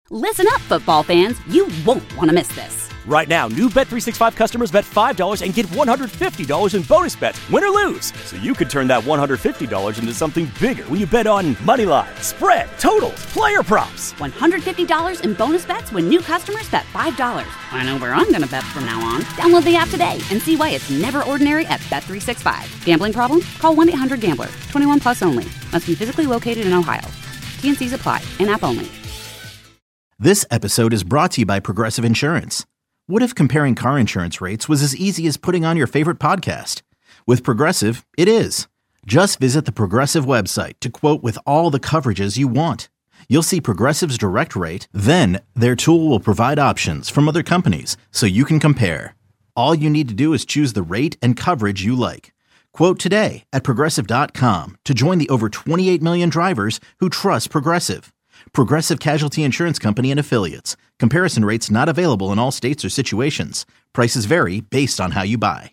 Listen up, football fans. You won't want to miss this. Right now, new Bet365 customers bet $5 and get $150 in bonus bets, win or lose. So you could turn that $150 into something bigger when you bet on money line, spread, totals, player props. $150 in bonus bets when new customers bet $5. I know where I'm going to bet from now on. Download the app today and see why it's never ordinary at Bet365. Gambling problem? Call 1-800-GAMBLER. 21 plus only. Must be physically located in Ohio. T&Cs apply. In-app only. This episode is brought to you by Progressive Insurance. What if comparing car insurance rates was as easy as putting on your favorite podcast? With Progressive, it is. Just visit the Progressive website to quote with all the coverages you want. You'll see Progressive's direct rate, then their tool will provide options from other companies so you can compare. All you need to do is choose the rate and coverage you like. Quote today at Progressive.com to join the over 28 million drivers who trust Progressive. Progressive Casualty Insurance Company and Affiliates. Comparison rates not available in all states or situations. Prices vary based on how you buy.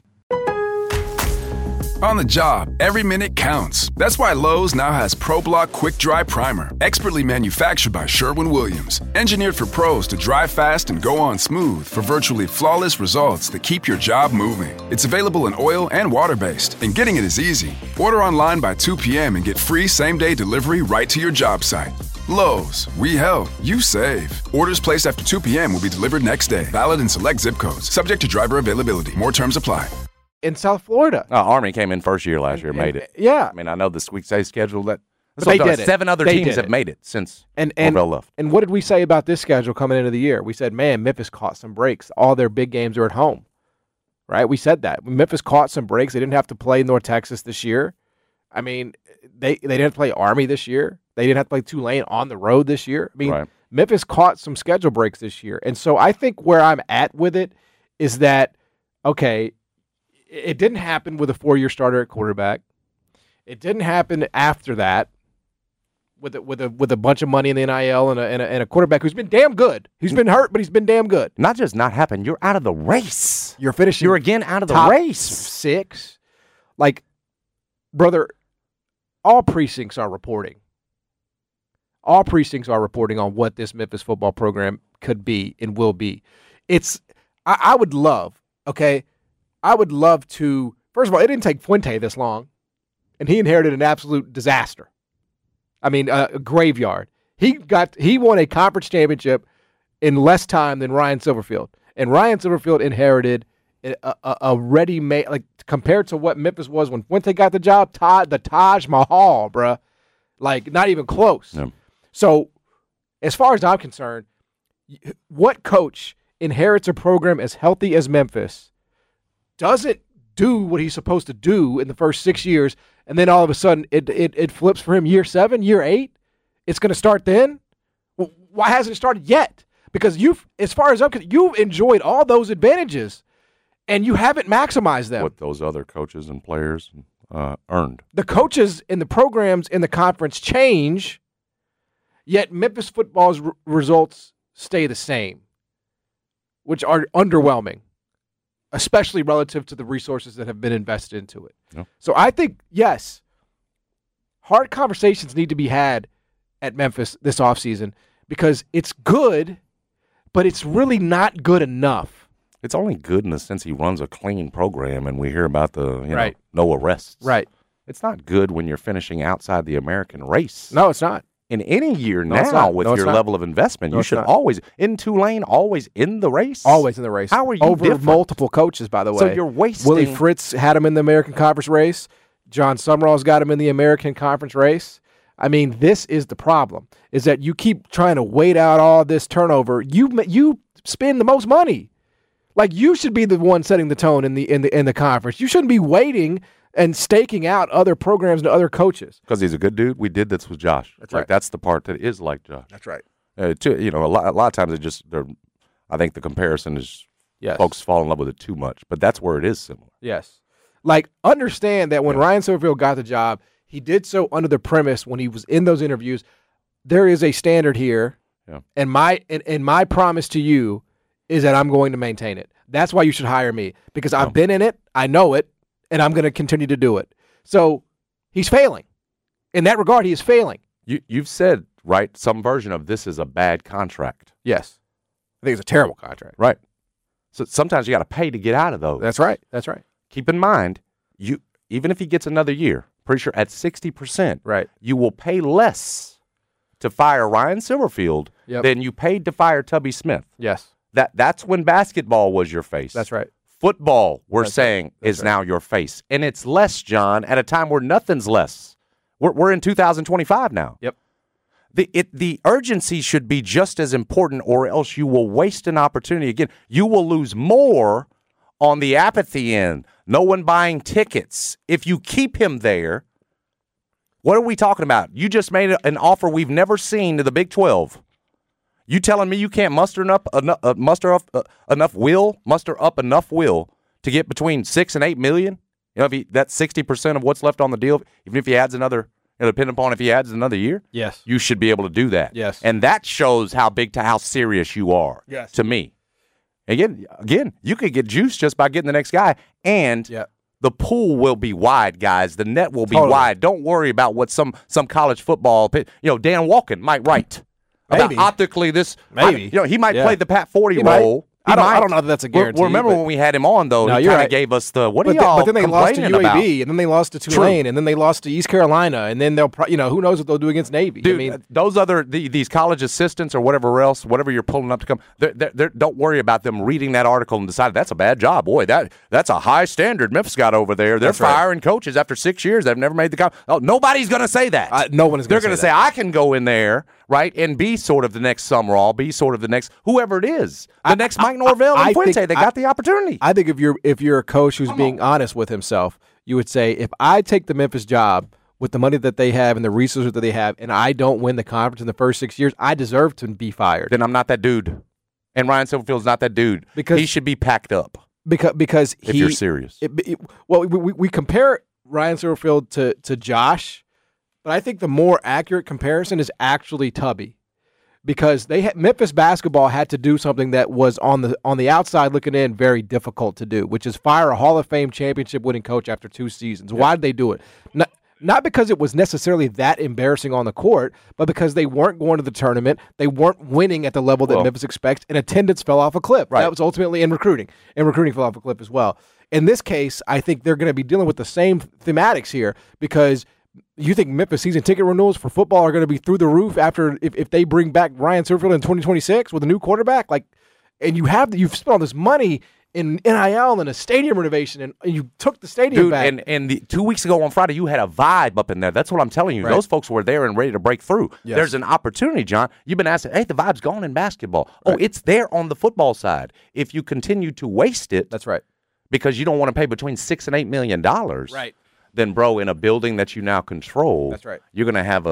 On the job, every minute counts. That's why Lowe's now has ProBlock Quick Dry Primer, expertly manufactured by Sherwin-Williams. Engineered for pros to dry fast and go on smooth for virtually flawless results that keep your job moving. It's available in oil and water-based, and getting it is easy. Order online by 2 p.m. and get free same-day delivery right to your job site. Lowe's, we help, you save. Orders placed after 2 p.m. will be delivered next day. Valid in select zip codes. Subject to driver availability. More terms apply. In South Florida. Army came in first year last year, made it. Yeah. I mean, I know the Sweet Day schedule. But they did it. 7 other teams have made it since Norvell left. And what did we say about this schedule coming into the year? We said, man, Memphis caught some breaks. All their big games are at home. Right? We said that. Memphis caught some breaks. They didn't have to play North Texas this year. I mean, they didn't have to play Army this year. They didn't have to play Tulane on the road this year. I mean, right. Memphis caught some schedule breaks this year. And so I think where I'm at with it is that, okay, it didn't happen with a 4-year starter at quarterback. It didn't happen after that with a bunch of money in the NIL and a quarterback who's been damn good. He's been hurt, but he's been damn good. Not just not happen. You're out of the race. You're finishing. You're again out of the top race. 6. Like, brother, all precincts are reporting. All precincts are reporting on what this Memphis football program could be and will be. I would love, okay, I would love to, first of all, it didn't take Fuente this long, and he inherited an absolute disaster. I mean, a graveyard. He won a conference championship in less time than Ryan Silverfield. And Ryan Silverfield inherited a ready-made, like, compared to what Memphis was when Fuente got the job, the Taj Mahal, bruh. Like, not even close. Yeah. So, as far as I'm concerned, what coach inherits a program as healthy as Memphis, doesn't do what he's supposed to do in the first 6 years, and then all of a sudden it flips for him year 7, year 8? It's going to start then? Well, why hasn't it started yet? Because as far as I'm concerned, you've enjoyed all those advantages, and you haven't maximized them. What those other coaches and players earned. The coaches and the programs in the conference change, yet Memphis football's results stay the same, which are underwhelming, especially relative to the resources that have been invested into it. Yep. So I think, yes, hard conversations need to be had at Memphis this offseason because it's good, but it's really not good enough. It's only good in the sense he runs a clean program, and we hear about the right. No arrests. Right. It's not good when you're finishing outside the American race. No, it's not. In any year now, with your level of investment, you should always, in Tulane, always in the race. Always in the race. How are you over different? Multiple coaches, by the way. So you're wasting. Willie Fritz had him in the American Conference race. John Summerall's got him in the American Conference race. I mean, this is the problem, is that you keep trying to wait out all this turnover. You spend the most money. Like, you should be the one setting the tone in the conference. You shouldn't be waiting and staking out other programs and other coaches. Because he's a good dude. We did this with Josh. That's right. That's the part that is like Josh. That's right. A lot of times I think the comparison is folks fall in love with it too much. But that's where it is similar. Yes. Like, understand that when Ryan Silverfield got the job, he did so under the premise when he was in those interviews, there is a standard here, and my promise to you is that I'm going to maintain it. That's why you should hire me, because I've been in it, I know it, and I'm going to continue to do it. So he's failing. In that regard, he is failing. You've said, right, some version of this is a bad contract. Yes. I think it's a terrible contract. Right. So sometimes you got to pay to get out of those. That's right. Keep in mind, even if he gets another year, pretty sure at 60%, right, you will pay less to fire Ryan Silverfield than you paid to fire Tubby Smith. Yes. That's when basketball was your face. That's right. Football, we're saying, is now your face. And it's less, John, at a time where nothing's less. We're in 2025 now. Yep. The urgency should be just as important, or else you will waste an opportunity. Again, you will lose more on the apathy end. No one buying tickets. If you keep him there, what are we talking about? You just made an offer we've never seen to the Big 12. You telling me you can't muster up enough will to get between $6 and $8 million? You know, if that's 60% of what's left on the deal, even if he adds another, depending upon if he adds another year, yes, you should be able to do that. Yes, and that shows how serious you are. Yes, to me. Again, you could get juice just by getting the next guy, and the pool will be wide, guys. The net will be wide. Don't worry about what some college football, Dan Walken might write. Maybe. About optically, this maybe he might play the Pat 40 role. I don't know that that's a guarantee. Remember when we had him on, though, he kind of gave us the, what are y'all But then they lost to UAB, about? And then they lost to Tulane, and then they lost to East Carolina, and then they'll, who knows what they'll do against Navy. Dude, those other, these college assistants or whatever else, whatever you're pulling up to come, don't worry about them reading that article and deciding that's a bad job. Boy, that's a high standard Memphis got over there. They're firing coaches after 6 years. They've never made the nobody's going to say that. No one is going to say that. They're going to say, I can go in there, right, and be sort of the next Summerall, be sort of the next, whoever it is, the next Mike Norvell and Fuente. They got the opportunity. I think if you're a coach who's being honest with himself, you would say, if I take the Memphis job with the money that they have and the resources that they have, and I don't win the conference in the first 6 years, I deserve to be fired. Then I'm not that dude. And Ryan Silverfield's not that dude. Because he should be packed up. Because if you're serious. We compare Ryan Silverfield to Josh, but I think the more accurate comparison is actually Tubby. Because Memphis basketball had to do something that was on the outside looking in very difficult to do, which is fire a Hall of Fame championship winning coach after 2 seasons. Why did they do it? Not because it was necessarily that embarrassing on the court, but because they weren't going to the tournament, they weren't winning at the level that Memphis expects, and attendance fell off a cliff. Right. That was ultimately in recruiting, and recruiting fell off a cliff as well. In this case, I think they're going to be dealing with the same thematics here because you think Memphis season ticket renewals for football are going to be through the roof after if they bring back Ryan Silverfield in 2026 with a new quarterback? And you've spent all this money in NIL and a stadium renovation, and you took the stadium back. And 2 weeks ago on Friday, you had a vibe up in there. That's what I'm telling you. Right. Those folks were there and ready to break through. Yes. There's an opportunity, John. You've been asking, hey, the vibe's gone in basketball. Right. Oh, it's there on the football side. If you continue to waste it, that's right, because you don't want to pay between $6 and $8 million. Right. Then, bro, in a building that you now control, that's right, you're going to have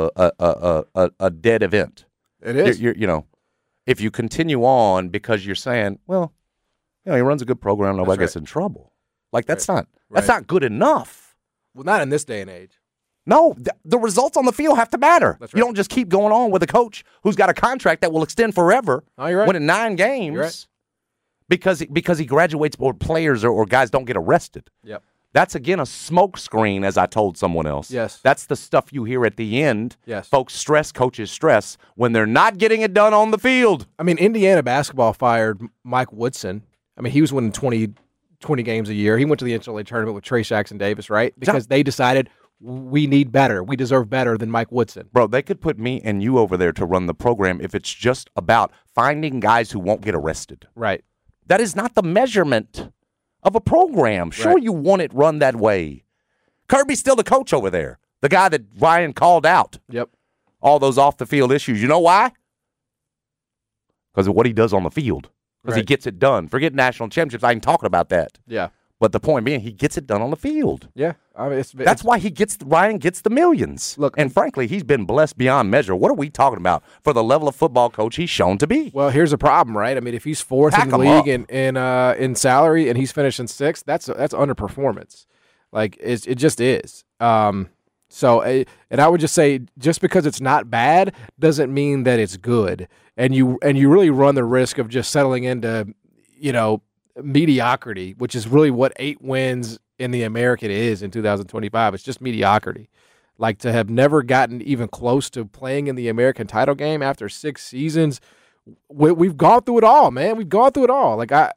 a dead event. It is. If you continue on because you're saying, well, he runs a good program, nobody gets in trouble. That's not good enough. Well, not in this day and age. No, the results on the field have to matter. That's right. You don't just keep going on with a coach who's got a contract that will extend forever, winning 9 games, because he graduates or players or guys don't get arrested. Yep. That's, again, a smoke screen, as I told someone else. Yes. That's the stuff you hear at the end. Yes. Folks coaches stress when they're not getting it done on the field. I mean, Indiana basketball fired Mike Woodson. I mean, he was winning 20 games a year. He went to the NCAA tournament with Trey Jackson Davis, right? Because they decided we need better. We deserve better than Mike Woodson. Bro, they could put me and you over there to run the program if it's just about finding guys who won't get arrested. Right. That is not the measurement of a program. Sure, you want it run that way. Kirby's still the coach over there, the guy that Ryan called out. Yep. All those off-the-field issues. You know why? Because of what he does on the field. Because he gets it done. Forget national championships. I ain't talking about that. Yeah. But the point being, he gets it done on the field. Yeah. I mean, that's why Ryan gets the millions. Look, and frankly, he's been blessed beyond measure. What are we talking about for the level of football coach he's shown to be? Well, here's the problem, right? I mean, if he's 4th in the league in salary and he's finishing 6th, that's underperformance. It just is. So, and I would just say, just because it's not bad doesn't mean that it's good, and you really run the risk of just settling into, mediocrity, which is really what 8 wins in the American is in 2025. It's just mediocrity. Like, to have never gotten even close to playing in the American title game after 6 seasons. We've gone through it all, man. We've gone through it all. Like, but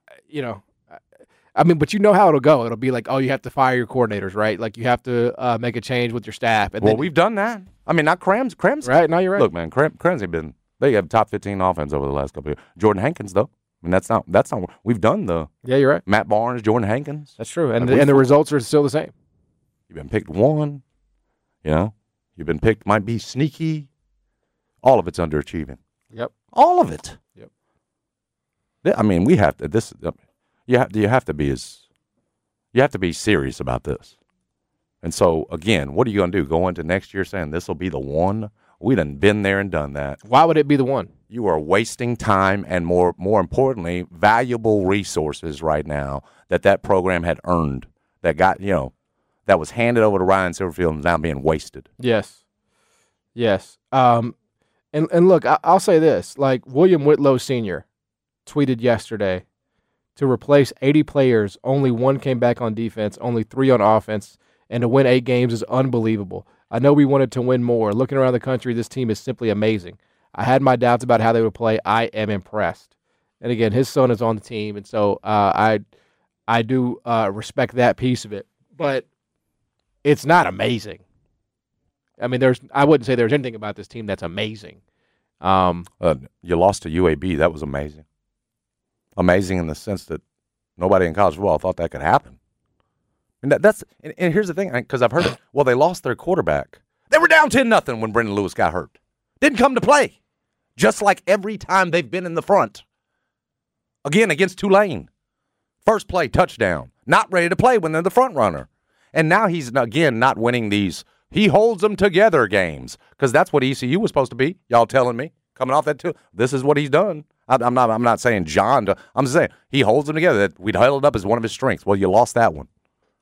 you know how it'll go. It'll be like, oh, you have to fire your coordinators, right? Like, you have to make a change with your staff. And we've done that. I mean, not Crams. Right, no, you're right. Look, man, Crams have been, they have top 15 offense over the last couple of years. Jordan Hankins, though. I mean, that's not, we've done the. Yeah, you're right. Matt Barnes, Jordan Hankins. That's true. And the results are still the same. You've been picked one. You know, you've been picked, might be sneaky. All of it's underachieving. Yep. All of it. Yep. I mean, we have to, you have to be serious about this. And so, again, what are you going to do? Go into next year saying this will be the one? We done been there and done that. Why would it be the one? You are wasting time and, more importantly, valuable resources right now that program had earned, that got, that was handed over to Ryan Silverfield and is now being wasted. Yes. And look, I'll say this. Like, William Whitlow Sr. tweeted yesterday, to replace 80 players, only 1 came back on defense, only 3 on offense, and to win 8 games is unbelievable. I know we wanted to win more. Looking around the country, this team is simply amazing. I had my doubts about how they would play. I am impressed. And again, his son is on the team, and so I do respect that piece of it. But it's not amazing. I mean, I wouldn't say there's anything about this team that's amazing. You lost to UAB. That was amazing. Amazing in the sense that nobody in college football thought that could happen. And and here's the thing, because I've heard it. Well, they lost their quarterback. They were down 10-0 when Brendan Lewis got hurt. Didn't come to play. Just like every time they've been in the front. Again, against Tulane. First play, touchdown. Not ready to play when they're the front runner. And now he's, again, not winning these he holds them together games, because that's what ECU was supposed to be. Y'all telling me, coming off that too, this is what he's done. I'm not saying John. I'm saying he holds them together. That we'd held it up as one of his strengths. Well, you lost that one.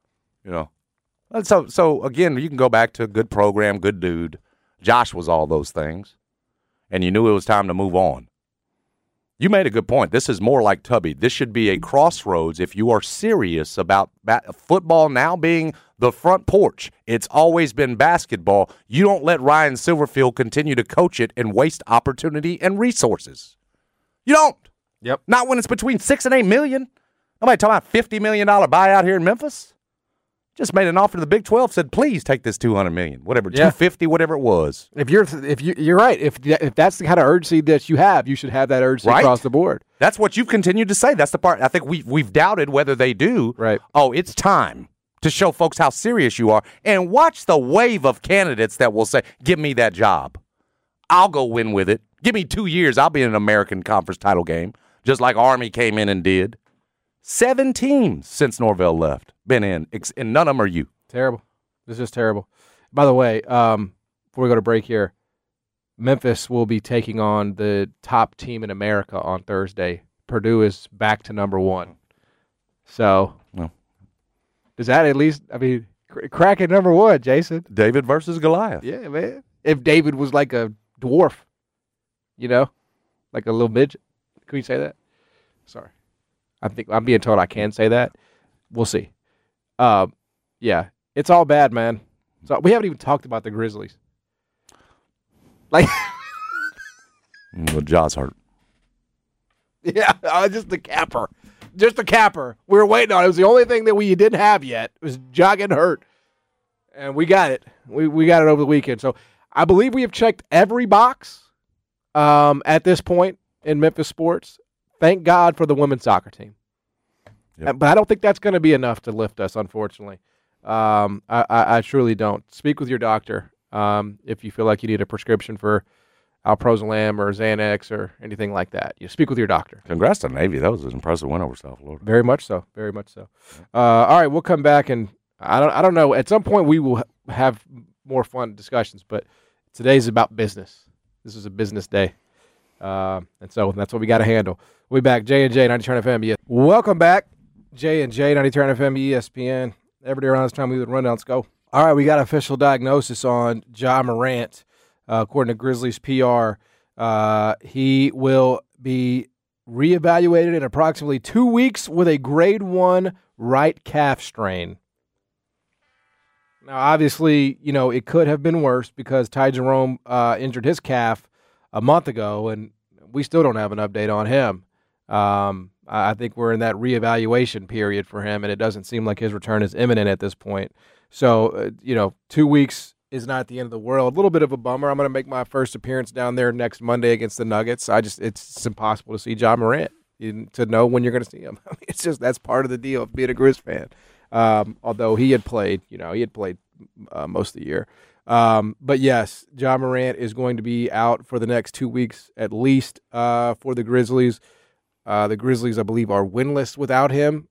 So again, you can go back to good program, good dude. Josh was all those things, and you knew it was time to move on. You made a good point. This is more like Tubby. This should be a crossroads if you are serious about football now being the front porch. It's always been basketball. You don't let Ryan Silverfield continue to coach it and waste opportunity and resources. You don't. Yep. Not when it's between $6 and $8 million. Nobody talking about $50 million buyout here in Memphis. Just made an offer to the Big 12. Said, please take this $200 million, whatever, $250, whatever it was. If you're right. If that's the kind of urgency that you have, you should have that urgency across the board. That's what you've continued to say. That's the part I think we've doubted whether they do. Right. Oh, it's time to show folks how serious you are, and watch the wave of candidates that will say, "Give me that job. I'll go win with it. Give me 2 years. I'll be in an American Conference title game, just like Army came in and did." 7 teams since Norvell left been in, and none of them are you. Terrible. This is terrible. By the way, before we go to break here, Memphis will be taking on the top team in America on Thursday. Purdue is back to number 1. So, does that at least, crack at number 1, Jason? David versus Goliath. Yeah, man. If David was like a dwarf, like a little midget. Can we say that? Sorry. I think I'm being told I can say that. We'll see. Yeah, it's all bad, man. So we haven't even talked about the Grizzlies. Like, the jaw's hurt. Yeah, just the capper. We were waiting on it. It was the only thing that we didn't have yet. It was Ja getting hurt, and we got it. We got it over the weekend. So I believe we have checked every box at this point in Memphis sports. Thank God for the women's soccer team. Yep. But I don't think that's going to be enough to lift us, unfortunately. I truly don't. Speak with your doctor if you feel like you need a prescription for Alprazolam or Xanax or anything like that. You speak with your doctor. Congrats to Navy. That was an impressive win over South Florida. Very much so. Very much so. All right, we'll come back, and I don't know. At some point, we will have more fun discussions, but today's about business. This is a business day. And so that's what we got to handle. We'll be back. J&J, 90 Turn FM. ESPN. Welcome back. J&J, 90 Turn FM, ESPN. Every day around this time, we would run down. Let's go. All right, we got official diagnosis on Ja Morant. According to Grizzlies PR, he will be reevaluated in approximately 2 weeks with a grade 1 right calf strain. Now, obviously, it could have been worse because Ty Jerome injured his calf a month ago, and we still don't have an update on him. I think we're in that reevaluation period for him, and it doesn't seem like his return is imminent at this point. So, 2 weeks is not the end of the world. A little bit of a bummer. I'm going to make my first appearance down there next Monday against the Nuggets. It's impossible to see Ja Morant, to know when you're going to see him. I mean, it's just that's part of the deal of being a Grizz fan. Although he had played, most of the year. But yes, Ja Morant is going to be out for the next 2 weeks at least for the Grizzlies. The Grizzlies, I believe, are winless without him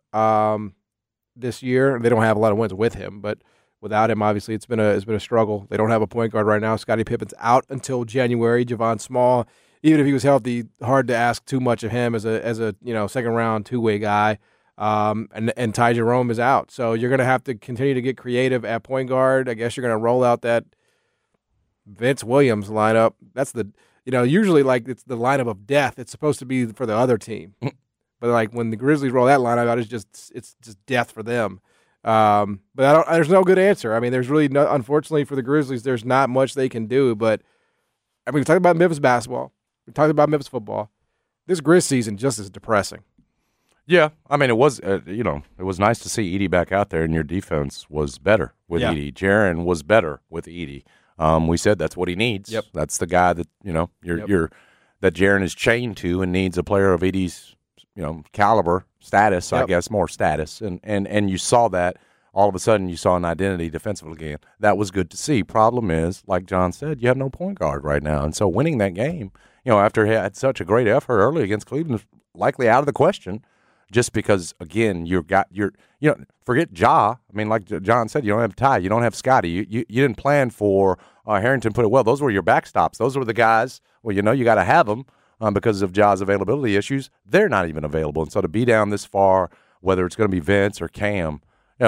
this year. They don't have a lot of wins with him, but without him, obviously, it's been a struggle. They don't have a point guard right now. Scottie Pippen's out until January. Javon Small, even if he was healthy, hard to ask too much of him as a second round two-way guy. And Ty Jerome is out, so you're going to have to continue to get creative at point guard. I guess you're going to roll out that Vince Williams lineup. That's usually like it's the lineup of death. It's supposed to be for the other team, but like when the Grizzlies roll that lineup out, it's just death for them. But there's no good answer. I mean, there's really no. Unfortunately for the Grizzlies, there's not much they can do. But I mean, we talked about Memphis basketball. We talked about Memphis football. This Grizz season just is depressing. Yeah, I mean, it was it was nice to see Edey back out there, and your defense was better with Edey. Jaren was better with Edey. We said that's what he needs. Yep. That's the guy that that Jaren is chained to and needs a player of Edey's caliber, status, I guess, more status. And you saw that all of a sudden you saw an identity defensively again. That was good to see. Problem is, like John said, you have no point guard right now. And so winning that game, after he had such a great effort early against Cleveland, likely out of the question. Just because, again, forget Ja. I mean, like John said, you don't have Ty, you don't have Scotty. You didn't plan for Harrington. Put it well. Those were your backstops. Those were the guys. Well, you got to have them because of Ja's availability issues. They're not even available, and so to be down this far, whether it's going to be Vince or Cam,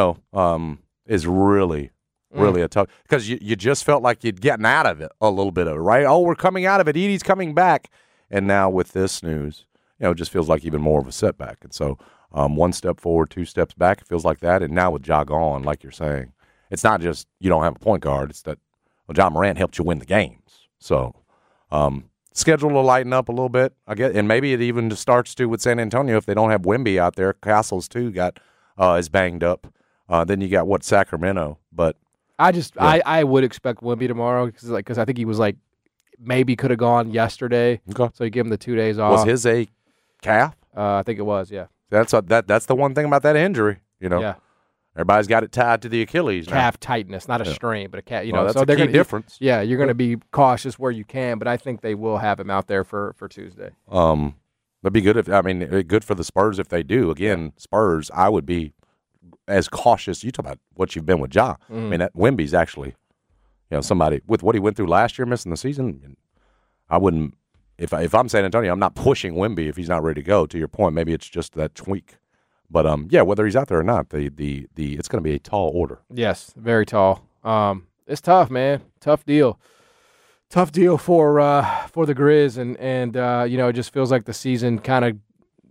is really a tough. Because you just felt like you'd gotten out of it a little bit of it, right? Oh, we're coming out of it. Edey's coming back, and now with this news. It just feels like even more of a setback. And so 1 step forward, 2 steps back, it feels like that. And now with Ja gone, like you're saying, it's not just you don't have a point guard. It's that Ja Morant helped you win the games. So schedule will lighten up a little bit, I guess. And maybe it even just starts to with San Antonio if they don't have Wemby out there. Castles, too, is banged up. Then you got, Sacramento. But I would expect Wemby tomorrow because I think he was maybe could have gone yesterday. Okay. So you give him the 2 days off. Was his a calf? I think it was, yeah. That's the one thing about that injury, Yeah. Everybody's got it tied to the Achilles now. Calf tightness, not a strain, but a calf. That's a key difference. Yeah, you're going to be cautious where you can, but I think they will have him out there for Tuesday. That'd be good good for the Spurs if they do. Again, Spurs, I would be as cautious. You talk about what you've been with Ja. I mean, that Wemby's actually, somebody with what he went through last year, missing the season. I wouldn't. If I'm San Antonio, I'm not pushing Wemby if he's not ready to go. To your point, maybe it's just that tweak. But whether he's out there or not, the it's going to be a tall order. Yes, very tall. It's tough, man. Tough deal. Tough deal for the Grizz, and it just feels like the season kind of,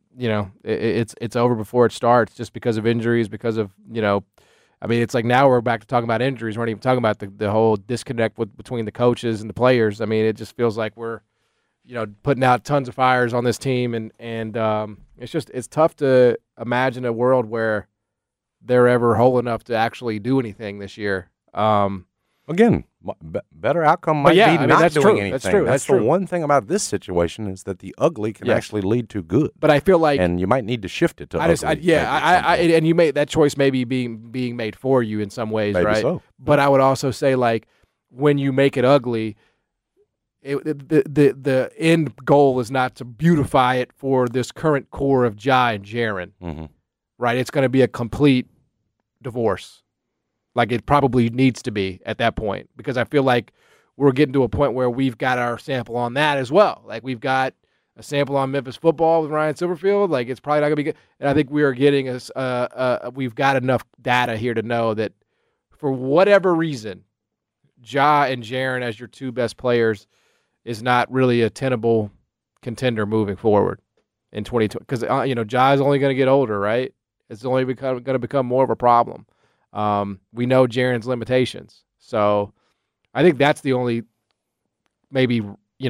it's over before it starts, just because of injuries, because of I mean, it's like now we're back to talking about injuries. We're not even talking about the whole disconnect between the coaches and the players. I mean, it just feels like we're putting out tons of fires on this team, and it's tough to imagine a world where they're ever whole enough to actually do anything this year. Again, better outcome might be not doing anything. That's true. That's the one thing about this situation is that the ugly can actually lead to good. But I feel like, and you might need to shift it to ugly. And you made that choice maybe being made for you in some ways, maybe right? So. But I would also say, like, when you make it ugly, the end goal is not to beautify it for this current core of Ja and Jaren, right? It's going to be a complete divorce, like it probably needs to be at that point, because I feel like we're getting to a point where we've got our sample on that as well. Like we've got a sample on Memphis football with Ryan Silverfield. Like it's probably not going to be good. And I think we are getting we've got enough data here to know that for whatever reason, Ja and Jaren as your two best players is not really a tenable contender moving forward in 2020. Because, Ja is only going to get older, right? It's only going to become more of a problem. We know Jaren's limitations. So I think that's the only maybe,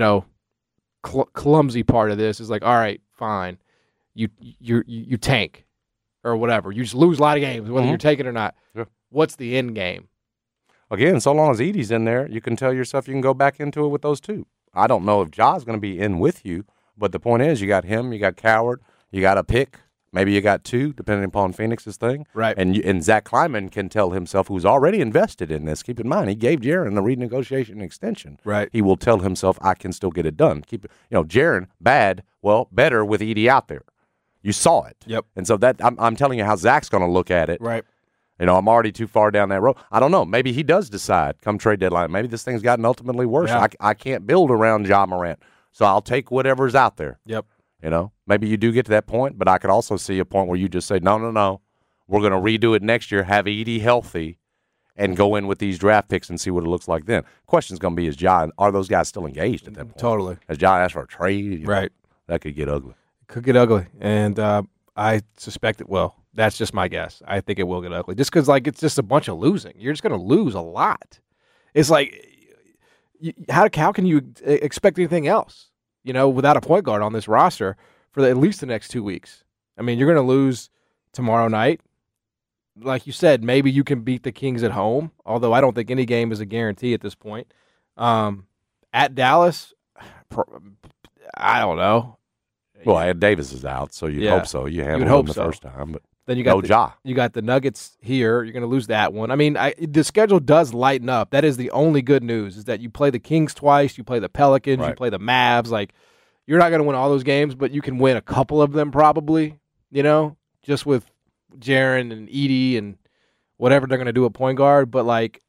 clumsy part of this is like, all right, fine. You tank or whatever. You just lose a lot of games, whether you're taking it or not. Yeah. What's the end game? Again, so long as Edey's in there, you can tell yourself you can go back into it with those two. I don't know if Ja's going to be in with you, but the point is you got him, you got Coward, you got a pick. Maybe you got two, depending upon Phoenix's thing. Right. And Zach Kleiman can tell himself, who's already invested in this, keep in mind, he gave Jaren the renegotiation extension. Right. He will tell himself, I can still get it done. Jaren, bad, well, better with Edey out there. You saw it. Yep. And so that I'm telling you how Zach's going to look at it. Right. I'm already too far down that road. I don't know. Maybe he does decide come trade deadline. Maybe this thing's gotten ultimately worse. Yeah. I can't build around Ja Morant, so I'll take whatever's out there. Yep. Maybe you do get to that point, but I could also see a point where you just say, no, we're going to redo it next year, have Edey healthy, and go in with these draft picks and see what it looks like then. Question's going to be, are those guys still engaged at that point? Totally. Has Ja asked for a trade? Right. That could get ugly. Could get ugly, and I suspect it will. That's just my guess. I think it will get ugly, just because it's just a bunch of losing. You're just going to lose a lot. It's like, how can you expect anything else? Without a point guard on this roster for at least the next 2 weeks. I mean, you're going to lose tomorrow night. Like you said, maybe you can beat the Kings at home, although I don't think any game is a guarantee at this point. At Dallas, I don't know. Well, Davis is out, so you'd hope so. You handled him the first time, but then you got Ja. You got the Nuggets here. You're going to lose that one. I mean, the schedule does lighten up. That is the only good news, is that you play the Kings twice, you play the Pelicans, right. You play the Mavs. You're not going to win all those games, but you can win a couple of them probably, just with Jaren and Edey and whatever they're going to do at point guard. But,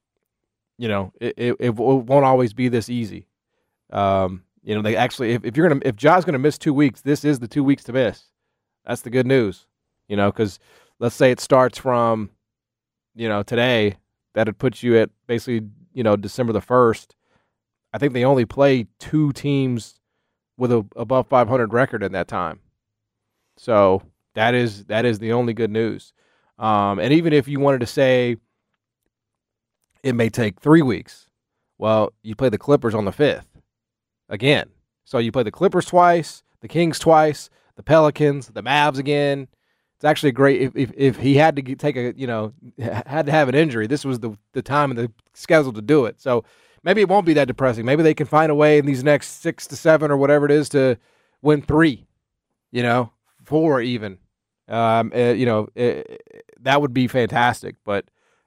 it won't always be this easy. They actually, if Ja's going to miss 2 weeks, this is the 2 weeks to miss. That's the good news, because let's say it starts from, today, that'd put you at basically, December the 1st. I think they only play 2 teams with a above 500 record in that time. So that is the only good news. And even if you wanted to say it may take 3 weeks, well, you play the Clippers on the 5th. Again. So you play the Clippers twice, the Kings twice, the Pelicans, the Mavs again. It's actually great if he had to take had to have an injury. This was the time in the schedule to do it. So maybe it won't be that depressing. Maybe they can find a way in these next 6 to 7 or whatever it is to win 3, 4 even. That would be fantastic. But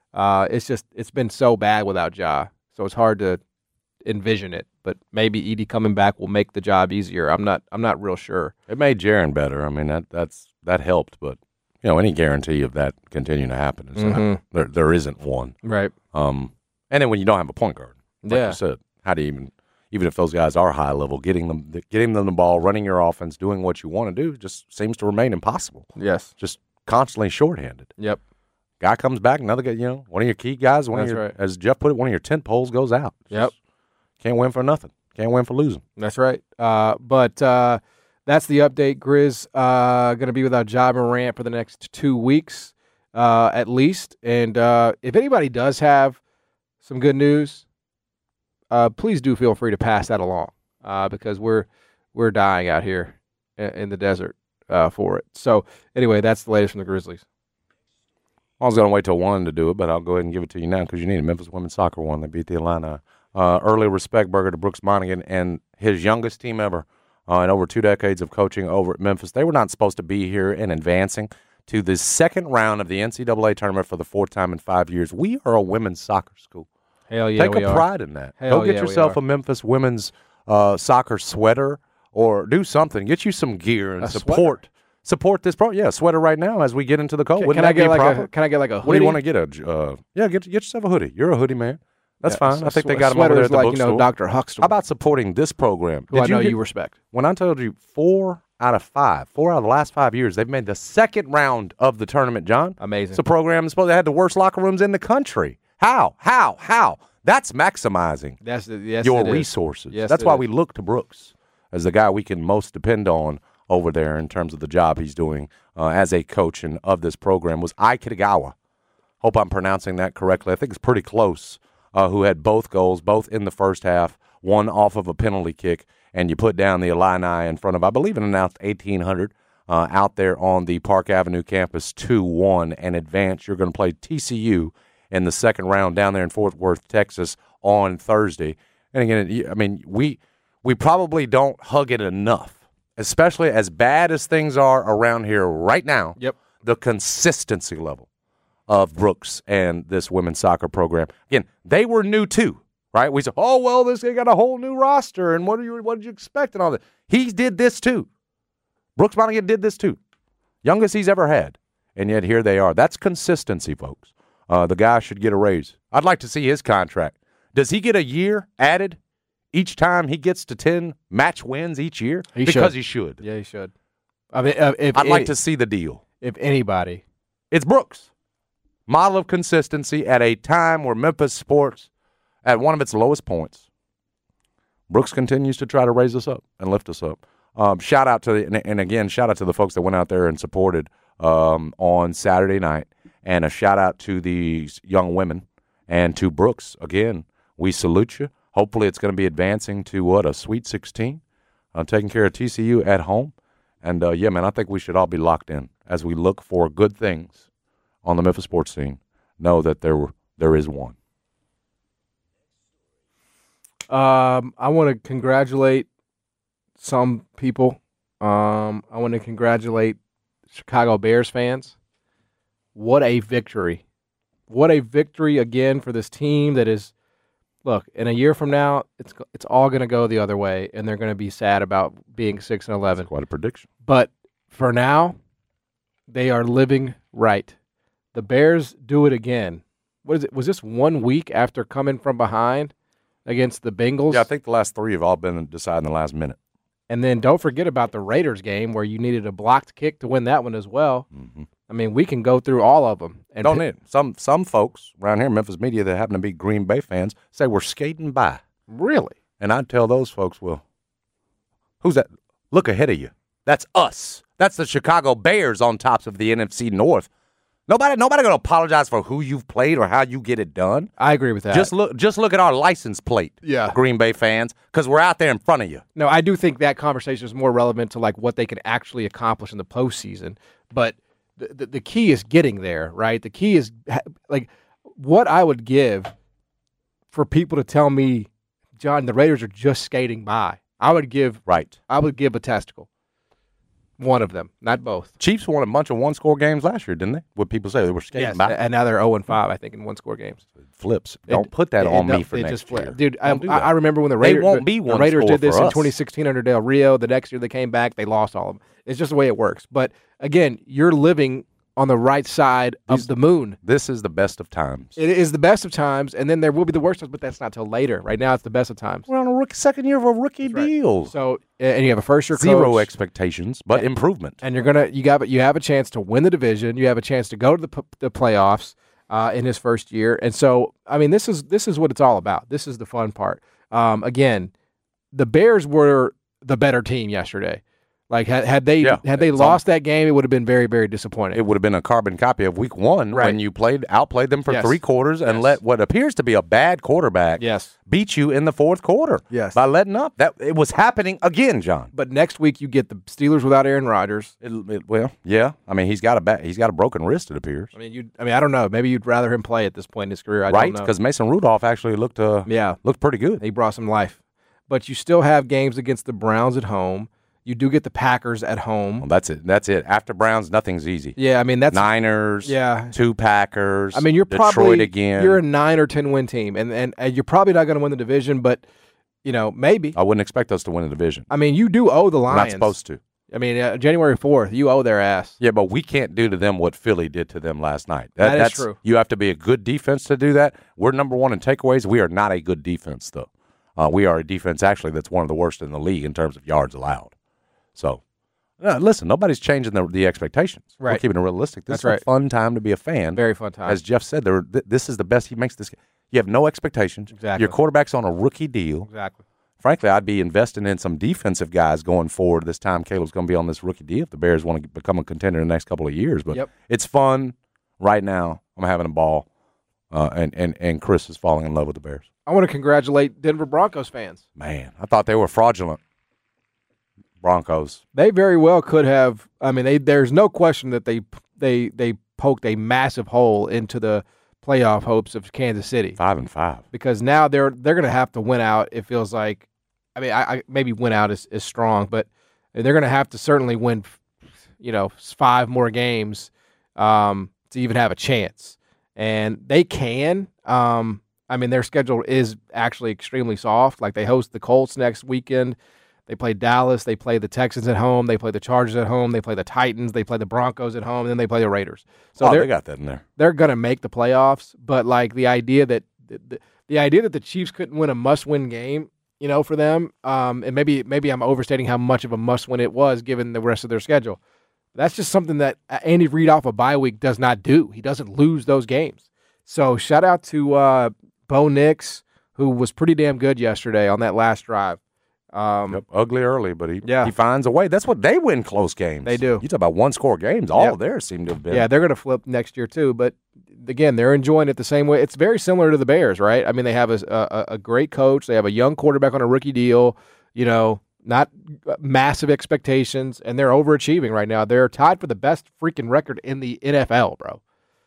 it's been so bad without Ja, so it's hard to envision it. But maybe Edey coming back will make the job easier. I'm not real sure. It made Jaren better. I mean, that helped, but any guarantee of that continuing to happen is there isn't one. Right. And then when you don't have a point guard, like you said, how do you even if those guys are high level, getting them the ball, running your offense, doing what you want to do, just seems to remain impossible. Yes. Just constantly shorthanded. Yep. Guy comes back, another guy, one of your key guys, right. As Jeff put it, one of your tent poles goes out. Yep. Can't win for nothing. Can't win for losing. That's right. But that's the update. Grizz going to be without Ja Morant for the next 2 weeks at least. And if anybody does have some good news, please do feel free to pass that along because we're dying out here in the desert for it. So anyway, that's the latest from the Grizzlies. I was going to wait till 1 to do it, but I'll go ahead and give it to you now because you need it. Memphis women's soccer won. They beat the Atlanta early respect burger to Brooks Monaghan and his youngest team ever in over 2 decades of coaching over at Memphis. They were not supposed to be here and advancing to the second round of the NCAA tournament for the 4th time in 5 years. We are a women's soccer school. Hell yeah, Take a pride in that. Hell Go get yeah, yourself a Memphis women's soccer sweater or do something. Get you some gear and support this program. Yeah, sweater right now as we get into the cold. Can I get like a hoodie? What do you want to get? Get yourself a hoodie. You're a hoodie man. That's fine. I think they got them over there at the bookstore. Dr. Huxtable. How about supporting this program? Who I know you respect. When I told you 4 out of the last 5 years, they've made the second round of the tournament, John. Amazing. It's a program that's supposed to have the worst locker rooms in the country. How? That's maximizing your resources. Yes, that's why we look to Brooks as the guy we can most depend on over there in terms of the job he's doing as a coach and of this program was Ai Kitagawa. Hope I'm pronouncing that correctly. I think it's pretty close. Who had both goals, both in the first half, one off of a penalty kick, and you put down the Illini in front of, I believe, an announced 1,800 out there on the Park Avenue campus 2-1 and advance. You're going to play TCU in the second round down there in Fort Worth, Texas on Thursday. And again, I mean, we probably don't hug it enough, especially as bad as things are around here right now. Yep. The consistency level of Brooks and this women's soccer program. Again, they were new too, right? We said, oh, well, they got a whole new roster, and what did you expect and all that? He did this too. Brooks Monaghan did this too. Youngest he's ever had, and yet here they are. That's consistency, folks. The guy should get a raise. I'd like to see his contract. Does he get a year added each time he gets to 10 match wins each year? Because he should. Yeah, he should. I mean, I'd like to see the deal. If anybody. It's Brooks. Model of consistency at a time where Memphis sports at one of its lowest points. Brooks continues to try to raise us up and lift us up. Shout out to the folks that went out there and supported on Saturday night, and a shout out to these young women and to Brooks. Again, we salute you. Hopefully it's going to be advancing to a Sweet 16, taking care of TCU at home. And, yeah, man, I think we should all be locked in as we look for good things on the Memphis sports scene. Know that there is one. I want to congratulate some people. I want to congratulate Chicago Bears fans. What a victory. What a victory again for this team that is, look, in a year from now, it's all going to go the other way, and they're going to be sad about being 6-11. That's quite a prediction. But for now, they are living right. The Bears do it again. What is it? Was this 1 week after coming from behind against the Bengals? Yeah, I think the last three have all been decided in the last minute. And then don't forget about the Raiders game where you needed a blocked kick to win that one as well. Mm-hmm. I mean, we can go through all of them. And don't need some folks around here in Memphis media that happen to be Green Bay fans say we're skating by. Really? And I'd tell those folks, well, who's that? Look ahead of you. That's us. That's the Chicago Bears on tops of the NFC North. Nobody going to apologize for who you've played or how you get it done. I agree with that. Just look at our license plate, Green Bay fans, because we're out there in front of you. No, I do think that conversation is more relevant to like what they can actually accomplish in the postseason. But the key is getting there, right? The key is like what I would give for people to tell me, John, the Raiders are just skating by. I would give a testicle. One of them, not both. Chiefs won a bunch of one-score games last year, didn't they? What people say they were skating by. And now they're 0-5, I think, in one-score games. Flips. Don't put that on me for next year. Dude, I remember when the Raiders did this in 2016 under Del Rio. The next year they came back, they lost all of them. It's just the way it works. But, again, you're living on the right side of the moon. This is the best of times. It is the best of times, and then there will be the worst times, but that's not till later. Right now, it's the best of times. We're on a second year of a rookie deal. Right. So, and you have a first-year coach. Zero expectations, but improvement. And you have a chance to win the division. You have a chance to go to the playoffs in his first year. And so, I mean, this is what it's all about. This is the fun part. Again, the Bears were the better team yesterday. Like had they lost that game, it would have been very, very disappointing. It would have been a carbon copy of Week 1 when you outplayed them for 3 quarters and let what appears to be a bad quarterback beat you in the fourth quarter by letting up. That it was happening again, John. But next week you get the Steelers without Aaron Rodgers. I mean he's got a broken wrist. It appears. I mean I don't know. Maybe you'd rather him play at this point in his career. I don't know. Right, because Mason Rudolph actually looked pretty good. He brought some life. But you still have games against the Browns at home. You do get the Packers at home. Well, that's it. After Browns, nothing's easy. Yeah, I mean that's Niners. Yeah, 2 Packers. I mean Detroit again. You're a 9 or 10 win team, and you're probably not going to win the division, but maybe. I wouldn't expect us to win the division. I mean, you do owe the Lions. We're not supposed to. I mean, January 4th, you owe their ass. Yeah, but we can't do to them what Philly did to them last night. That's true. You have to be a good defense to do that. We're number 1 in takeaways. We are not a good defense, though. We are a defense actually that's one of the worst in the league in terms of yards allowed. So. Listen, nobody's changing the expectations. Right. We're keeping it realistic. This is a fun time to be a fan. Very fun time. As Jeff said, this is the best. He makes this. You have no expectations. Exactly. Your quarterback's on a rookie deal. Exactly. Frankly, I'd be investing in some defensive guys going forward this time. Caleb's going to be on this rookie deal if the Bears want to become a contender in the next couple of years. But it's fun. right now, I'm having a ball, and Chris is falling in love with the Bears. I want to congratulate Denver Broncos fans. Man, I thought they were fraudulent. Broncos. They very well could have. I mean, there's no question that they poked a massive hole into the playoff hopes of Kansas City. 5-5. Because now they're going to have to win out. It feels like. I mean, I maybe win out is strong, but they're going to have to certainly win, 5 more games to even have a chance. And they can. I mean, their schedule is actually extremely soft. Like, they host the Colts next weekend. They play Dallas. They play the Texans at home. They play the Chargers at home. They play the Titans. They play the Broncos at home. And then they play the Raiders. So they got that in there. They're going to make the playoffs. But, like, the idea that the Chiefs couldn't win a must-win game, for them, and maybe I'm overstating how much of a must-win it was given the rest of their schedule. That's just something that Andy Reid off a bye week does not do. He doesn't lose those games. So shout out to Bo Nix, who was pretty damn good yesterday on that last drive. Ugly early, but he finds a way. That's what they win close games. They do. You talk about one-score games. All of theirs seem to have been. Yeah, they're going to flip next year too. But again, they're enjoying it the same way. It's very similar to the Bears, right? I mean, they have a great coach. They have a young quarterback on a rookie deal. Not massive expectations, and they're overachieving right now. They're tied for the best freaking record in the NFL, bro.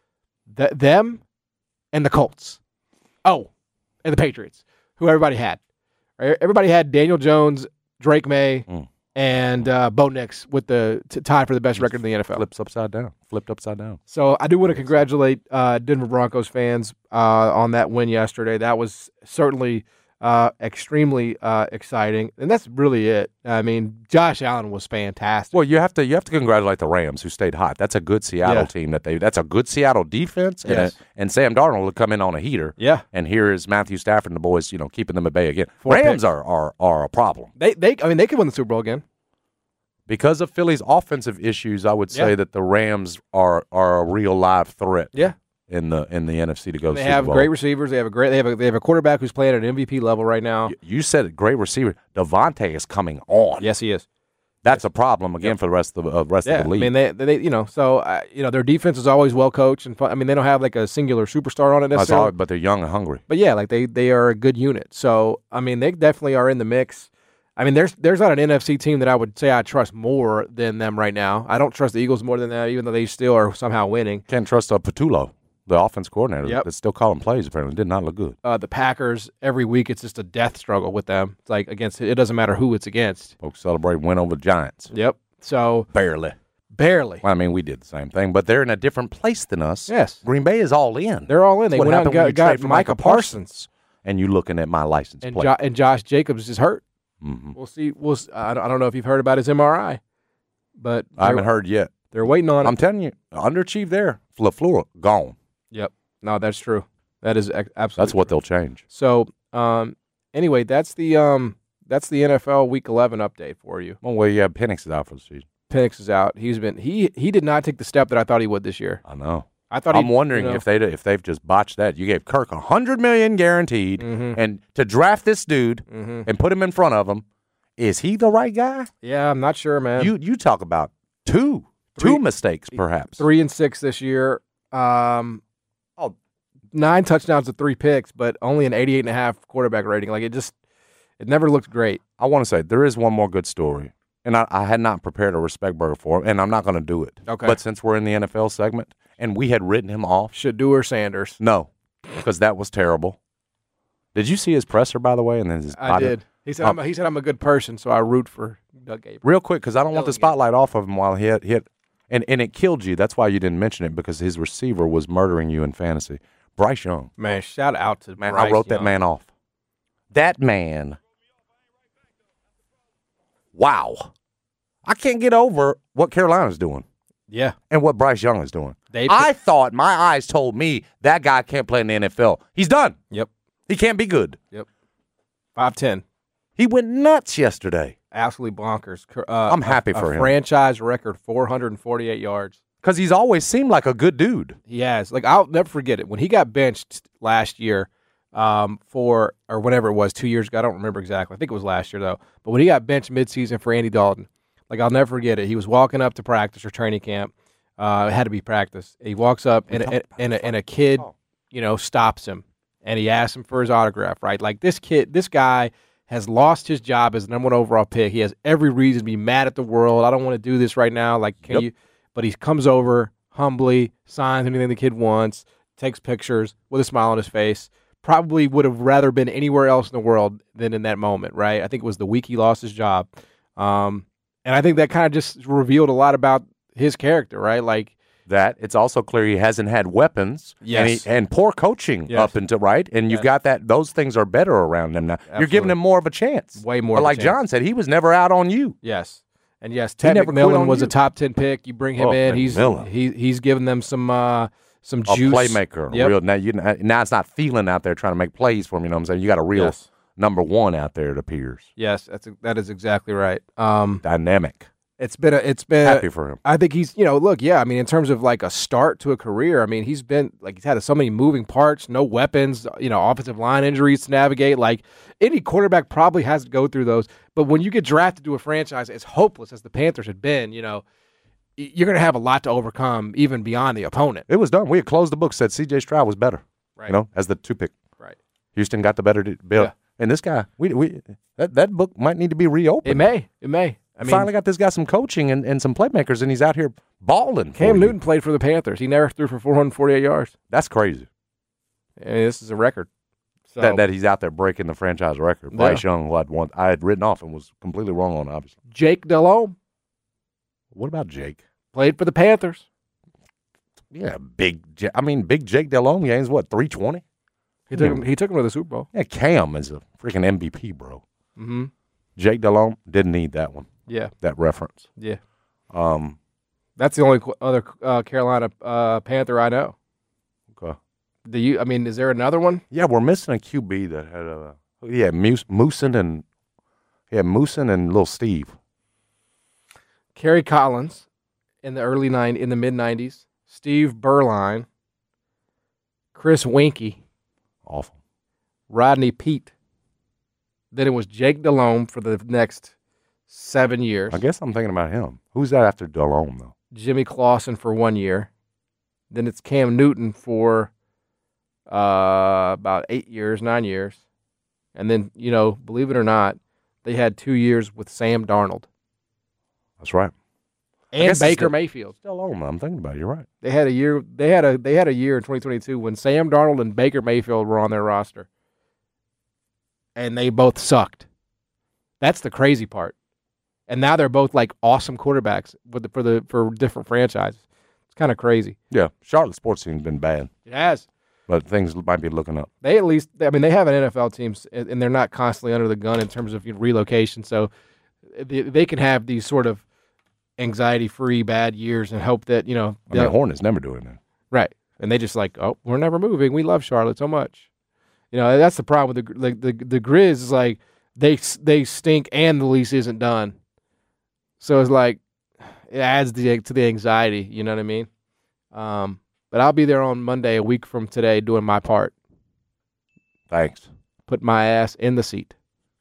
Them and the Colts. Oh, and the Patriots, who everybody had. Everybody had Daniel Jones, Drake May, and Bo Nix with the tied for the best record in the NFL. Flipped upside down. So I do want to congratulate Denver Broncos fans on that win yesterday. That was certainly extremely exciting, and that's really it. I mean, Josh Allen was fantastic. Well, you have to congratulate the Rams, who stayed hot. That's a good Seattle team. That's a good Seattle defense, and Sam Darnold will come in on a heater. Yeah, and here is Matthew Stafford and the boys, keeping them at bay again. Rams are a problem. They could win the Super Bowl again. Because of Philly's offensive issues, I would say that the Rams are a real live threat. Yeah. In the NFC to go. They have great receivers. They have a quarterback who's playing at an MVP level right now. You said it, great receiver. Devontae is coming on. Yes, he is. That's a problem again for the rest of the league. I mean, they their defense is always well coached, and I mean, they don't have like a singular superstar on it necessarily. But they're young and hungry. But yeah, like they are a good unit. So I mean, they definitely are in the mix. I mean, there's not an NFC team that I would say I trust more than them right now. I don't trust the Eagles more than that, even though they still are somehow winning. Can't trust Patullo, the offense coordinator, that's still calling plays. Apparently, did not look good. The Packers, every week it's just a death struggle with them. It's like it doesn't matter who it's against. Folks celebrate win over the Giants. Yep. So barely. Well, I mean, we did the same thing, but they're in a different place than us. Yes. Green Bay is all in. They're all in. They went out and got Micah Parsons. And you looking at my license plate. And Josh Jacobs is hurt. Mm-hmm. We'll see. I don't know if you've heard about his MRI, but I haven't heard yet. They're waiting on it. I'm telling you, underachieved there. LaFleur gone. Yep. No, that's true. That is absolutely. That's what they'll change. So, anyway, that's the NFL Week 11 update for you. Well, yeah, Penix is out for the season. Penix is out. He did not take the step that I thought he would this year. I know. I'm wondering if they've just botched that. You gave Kirk $100 million guaranteed, and to draft this dude and put him in front of him, is he the right guy? Yeah, I'm not sure, man. You talk about two mistakes, perhaps 3-6 this year. 9 touchdowns to 3 picks, but only an 88.5 quarterback rating. Like it never looked great. I want to say there is one more good story, and I had not prepared a respect burger for him, and I'm not going to do it. Okay, but since we're in the NFL segment. And we had written him off. Shedeur Sanders. No, because that was terrible. Did you see his presser, by the way? And then I did. He said, I'm a good person, so I root for Doug Gabriel. Real quick, because I don't want the spotlight off of him while he hit. And it killed you. That's why you didn't mention it, because his receiver was murdering you in fantasy. Bryce Young. Man, shout out to man. Bryce I wrote Young. that man off. That man. Wow. I can't get over what Carolina's doing. Yeah. And what Bryce Young is doing. I thought, my eyes told me that guy can't play in the NFL. He's done. Yep. He can't be good. Yep. 5'10". He went nuts yesterday. Absolutely bonkers. I'm happy for him. Franchise record, 448 yards. Because he's always seemed like a good dude. He has. Like, I'll never forget it. When he got benched last year or whenever it was, 2 years ago, I don't remember exactly. I think it was last year, though. But when he got benched midseason for Andy Dalton, like, I'll never forget it. He was walking up to practice or training camp. It had to be practice. He walks up and a kid, stops him and he asks him for his autograph. Right, like this guy has lost his job as the number 1 overall pick. He has every reason to be mad at the world. I don't want to do this right now. Like, can you? But he comes over humbly, signs anything the kid wants, takes pictures with a smile on his face. Probably would have rather been anywhere else in the world than in that moment, right? I think it was the week he lost his job. And I think that kind of just revealed a lot about his character, right? Like that. It's also clear he hasn't had weapons and poor coaching up until, right? And you've got that. Those things are better around him now. Absolutely. You're giving him more of a chance. Way more But of like a chance. John said, he was never out on you. Yes. And yes, Ted McMillan was a top 10 pick. You bring him in. McMillan. He's giving them some juice. A playmaker. Yep. Real, now it's not Thielen out there trying to make plays for him. You know what I'm saying? You got a real number 1 out there, it appears. Yes, that is exactly right. Dynamic. It's been happy for him. I think he's, in terms of like a start to a career, I mean, he's had so many moving parts, no weapons, offensive line injuries to navigate. Like any quarterback probably has to go through those. But when you get drafted to a franchise as hopeless as the Panthers had been, you're going to have a lot to overcome even beyond the opponent. It was done. We had closed the book, said C.J. Stroud was better, right? As the 2 pick. Right. Houston got the better bill. Yeah. And this guy, that book might need to be reopened. It may. I mean, finally got this guy some coaching and some playmakers, and he's out here balling. Cam Newton played for the Panthers. He never threw for 448 yards. That's crazy. I mean, this is a record. So, that he's out there breaking the franchise record. Bryce Young, who I had written off and was completely wrong on, obviously. Jake Delhomme. What about Jake? Played for the Panthers. Yeah, big Jake Delhomme gains, 320? He took him to the Super Bowl. Yeah, Cam is a freaking MVP, bro. Mm-hmm. Jake Delhomme didn't need that one. Yeah. That reference. Yeah. That's the only other Carolina Panther I know. Okay. Is there another one? Yeah, we're missing a QB that had Moosen and Little Steve. Kerry Collins in the mid-90s. Steve Berline. Chris Winkie. Awful. Rodney Peete. Then it was Jake Delhomme for the next 7 years. I guess I'm thinking about him. Who's that after Delhomme, though? Jimmy Clausen for 1 year. Then it's Cam Newton for about 9 years. And then, believe it or not, they had 2 years with Sam Darnold. That's right. And Baker Mayfield. Delhomme, I'm thinking about it. You're right. They had a year. They had a year in 2022 when Sam Darnold and Baker Mayfield were on their roster, and they both sucked. That's the crazy part. And now they're both like awesome quarterbacks for different franchises. It's kind of crazy. Yeah, Charlotte sports team's been bad. It has, but things might be looking up. They have an NFL team, and they're not constantly under the gun in terms of relocation, so they can have these sort of anxiety-free bad years and hope that Hornets never doing that, right? And they just we're never moving. We love Charlotte so much. That's the problem with the Grizz is like they stink and the lease isn't done. So it's like it adds to the anxiety. You know what I mean? But I'll be there on Monday, a week from today, doing my part. Thanks. Put my ass in the seat.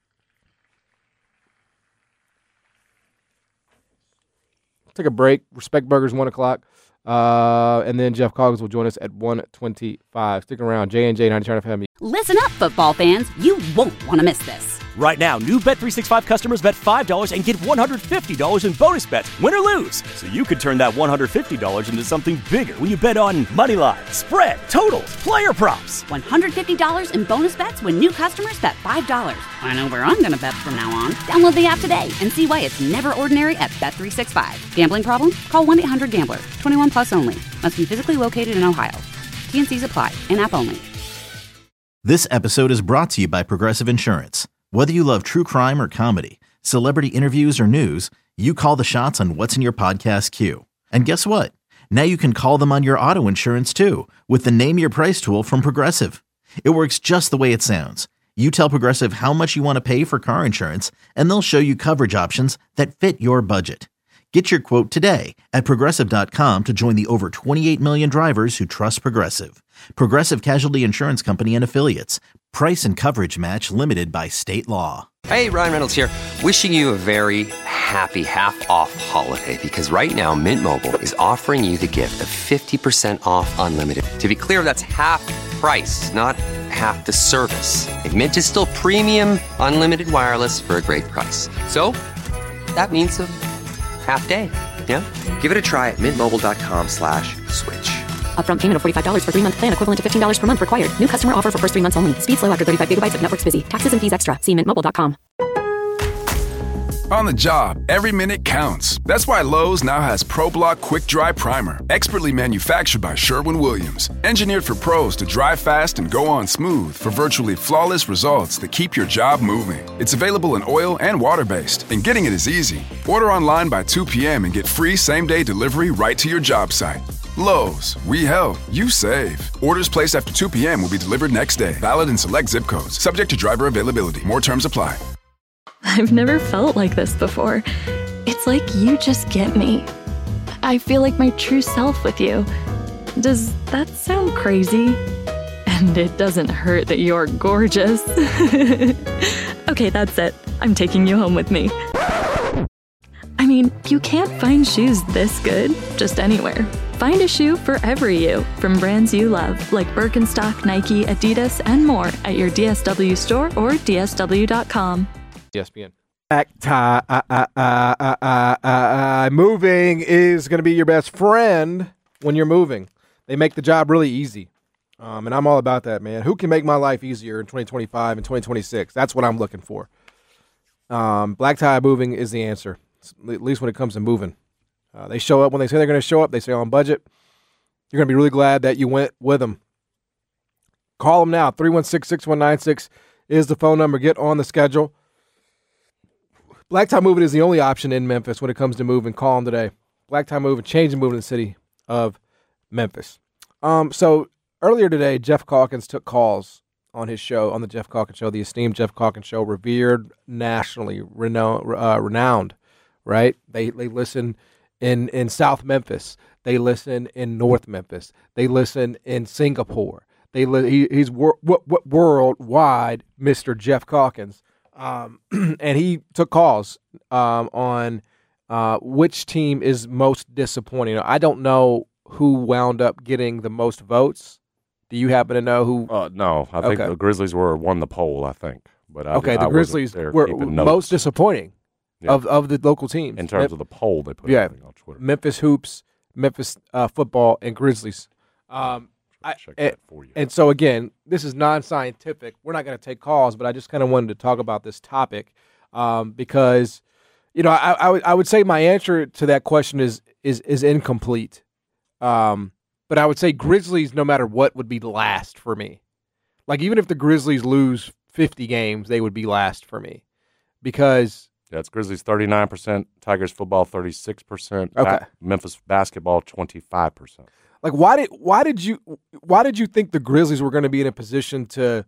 Take a break. Respect Burgers, 1 o'clock. And then Jeff Coggins will join us at 1:25. Stick around. J&J 90 FM. Listen up, football fans. You won't want to miss this. Right now, new Bet365 customers bet $5 and get $150 in bonus bets, win or lose. So you could turn that $150 into something bigger when you bet on moneyline, spread, totals, player props. $150 in bonus bets when new customers bet $5. I know where I'm going to bet from now on. Download the app today and see why it's never ordinary at Bet365. Gambling problem? Call 1-800-GAMBLER. 21 plus only. Must be physically located in Ohio. T&Cs apply. In-app only. This episode is brought to you by Progressive Insurance. Whether you love true crime or comedy, celebrity interviews or news, you call the shots on what's in your podcast queue. And guess what? Now you can call them on your auto insurance too with the Name Your Price tool from Progressive. It works just the way it sounds. You tell Progressive how much you want to pay for car insurance, and they'll show you coverage options that fit your budget. Get your quote today at Progressive.com to join the over 28 million drivers who trust Progressive. Progressive Casualty Insurance Company and Affiliates. Price and coverage match limited by state law. Hey, Ryan Reynolds here. Wishing you a very happy half-off holiday because right now Mint Mobile is offering you the gift of 50% off unlimited. To be clear, that's half price, not half the service. And Mint is still premium unlimited wireless for a great price. So that means a half day. Yeah? Give it a try at mintmobile.com/switch. Upfront payment of $45 for 3-month plan, equivalent to $15 per month required. New customer offer for first 3 months only. Speed slow after 35 gigabytes if network's busy. Taxes and fees extra. See mintmobile.com. On the job, every minute counts. That's why Lowe's now has ProBlock Quick Dry Primer, expertly manufactured by Sherwin-Williams. Engineered for pros to dry fast and go on smooth for virtually flawless results that keep your job moving. It's available in oil and water-based, and getting it is easy. Order online by 2 p.m. and get free same-day delivery right to your job site. Lowe's, we help, you save. Orders placed after 2 p.m. will be delivered next day. Valid in select zip codes. Subject to driver availability. More terms apply. I've never felt like this before. It's like you just get me. I feel like my true self with you. Does that sound crazy? And it doesn't hurt that you're gorgeous. Okay, that's it. I'm taking you home with me. I mean, you can't find shoes this good just anywhere. Find a shoe for every you from brands you love, like Birkenstock, Nike, Adidas, and more at your DSW store or DSW.com. ESPN. Moving is going to be your best friend when you're moving. They make the job really easy. And I'm all about that, man. Who can make my life easier in 2025 and 2026? That's what I'm looking for. Black Tie Moving is the answer, at least when it comes to moving. They show up when they say they're going to show up. They say on budget. You're going to be really glad that you went with them. Call them now. 316-6196 is the phone number. Get on the schedule. Black Tie Moving is the only option in Memphis when it comes to moving. Call them today. Black Tie Moving, change and move in the city of Memphis. So earlier today, Jeff Calkins took calls on his show, on the Jeff Calkins Show, the esteemed Jeff Calkins Show, revered, nationally renowned, right? They listen in South Memphis. They listen in North Memphis. They listen in Singapore. He's worldwide, Mr. Jeff Calkins. And he took calls on which team is most disappointing. I don't know who wound up getting the most votes. Do you happen to know who? No, I think the Grizzlies won the poll, I think. But the Grizzlies were most disappointing of the local teams. In terms of the poll they put on Twitter. Memphis Hoops, Memphis football, and Grizzlies. Check that for you. And so, again, this is non-scientific. We're not going to take calls, but I just kind of wanted to talk about this topic because, I would say my answer to that question is incomplete. But I would say Grizzlies, no matter what, would be last for me. Like, even if the Grizzlies lose 50 games, they would be last for me because – yeah, it's Grizzlies 39%, Tigers football 36%, Memphis basketball 25%. Like, why did you think the Grizzlies were going to be in a position to,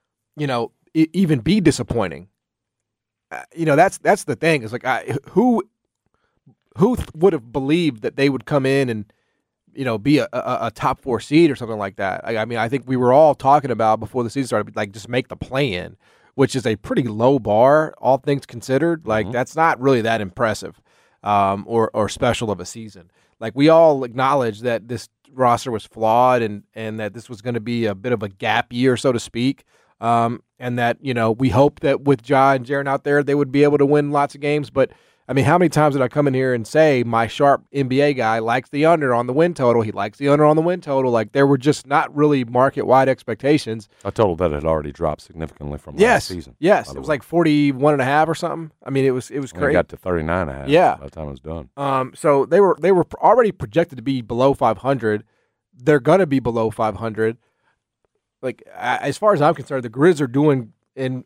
even be disappointing? That's the thing. It's like who would have believed that they would come in and be a top 4 seed or something like that? I think we were all talking about before the season started, like, just make the play-in, which is a pretty low bar, all things considered. Like, that's not really that impressive or special of a season. Like, we all acknowledge that this roster was flawed and that this was going to be a bit of a gap year, so to speak, and that, we hope that with Ja and Jaren out there, they would be able to win lots of games. But, how many times did I come in here and say my sharp NBA guy likes the under on the win total? He likes the under on the win total. Like, there were just not really market-wide expectations. A total that had already dropped significally from last season. Yes, it was like 41.5 or something. It was crazy. It got to 39.5 by the time it was done. So they were already projected to be below 500. They're going to be below 500. Like, as far as I'm concerned, the Grizz are doing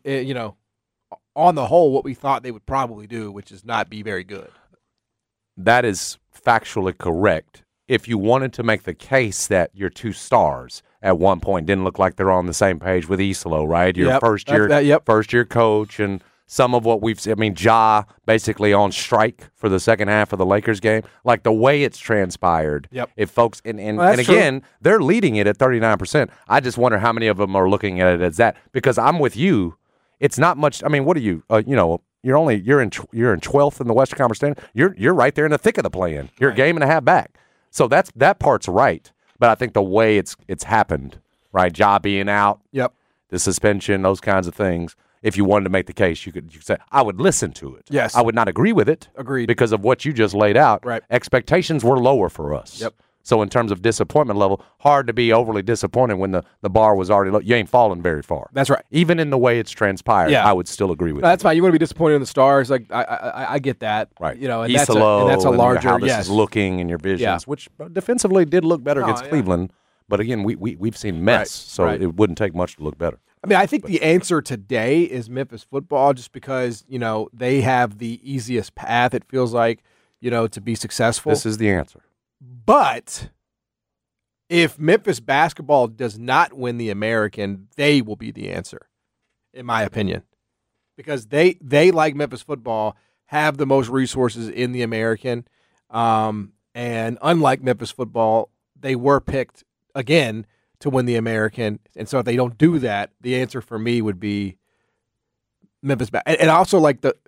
on the whole, what we thought they would probably do, which is not be very good. That is factually correct. If you wanted to make the case that your 2 stars at one point didn't look like they're on the same page with Isolo, right? Your first year coach, and some of what we've seen. Ja basically on strike for the second half of the Lakers game. Like, the way it's transpired. Yep. If folks and again, they're leading it at 39%. I just wonder how many of them are looking at it as that, because I'm with you. It's not much. I mean, what are you? You're in 12th in the Western Conference standing. You're right there in the thick of the play-in. You're a game and a half back. So that part's right. But I think the way it's happened, right? Ja being out, the suspension, those kinds of things. If you wanted to make the case, you could say, I would listen to it. Yes. I would not agree with it. Agreed. Because of what you just laid out. Right. Expectations were lower for us. Yep. So in terms of disappointment level, hard to be overly disappointed when the bar was already low. You ain't fallen very far. That's right. Even in the way it's transpired, I would still agree with That's fine. You want to be disappointed in the Stars. Like I get that. Right. And that's a larger how this is looking in your visions, which defensively did look better against Cleveland. But again, we've seen mess, so it wouldn't take much to look better. I mean, I think the answer today is Memphis football, just because they have the easiest path. It feels like to be successful. This is the answer. But if Memphis basketball does not win the American, they will be the answer, in my opinion, because they like Memphis football, have the most resources in the American, and unlike Memphis football, they were picked again to win the American, and so if they don't do that, the answer for me would be Memphis. And also like the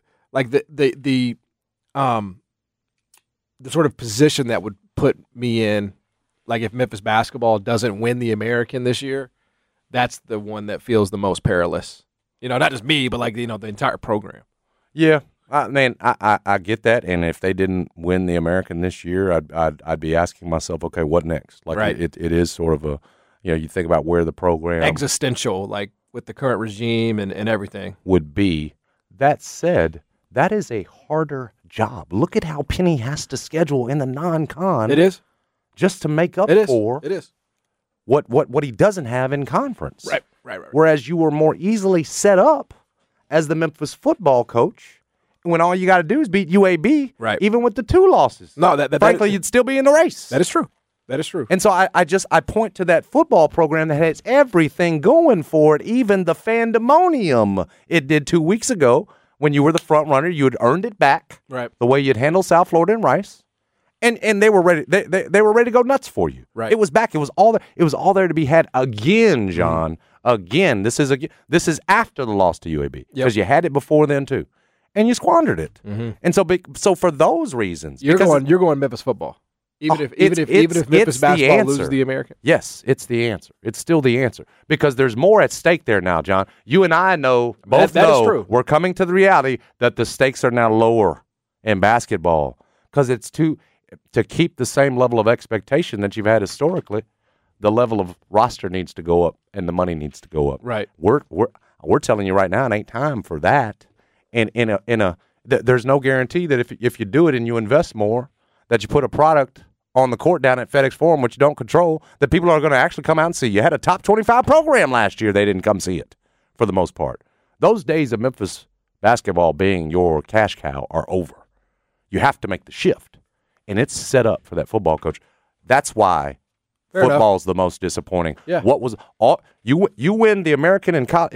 sort of position that would put me in, like if Memphis basketball doesn't win the American this year, that's the one that feels the most perilous. Not just me, but like the entire program. Yeah. I get that, and if they didn't win the American this year, I'd be asking myself, okay, what next? Like it is sort of a, you think about where the program existential, like with the current regime and everything would be. That said, that is a harder job. Look at how Penny has to schedule in the non-con. It is just to make up for it is what he doesn't have in conference. Right. Whereas you were more easily set up as the Memphis football coach when all you got to do is beat UAB, even with the 2 losses. No, frankly, you'd still be in the race. That is true. And so I point to that football program that has everything going for it, even the fandemonium it did 2 weeks ago when you were the front runner. You had earned it back, the way you'd handled South Florida and Rice, and they were ready. They were ready to go nuts for you. Right. It was back. It was all there. It was all there to be had again, John. Again, this is after the loss to UAB because you had it before then too. And you squandered it, and so for those reasons, you're going Memphis football, even if Memphis basketball loses the American. Yes, it's the answer. It's still the answer because there's more at stake there now, John. You and I know both that is true. We're coming to the reality that the stakes are now lower in basketball because it's to keep the same level of expectation that you've had historically. The level of roster needs to go up, and the money needs to go up. Right. We're telling you right now, it ain't time for that. And there's no guarantee that if you do it and you invest more, that you put a product on the court down at FedEx Forum, which you don't control, that people are going to actually come out and see. You had a top 25 program last year. They didn't come see it for the most part. Those days of Memphis basketball being your cash cow are over. You have to make the shift, and it's set up for that football coach. That's why football's the most disappointing. Yeah. What was all you win the American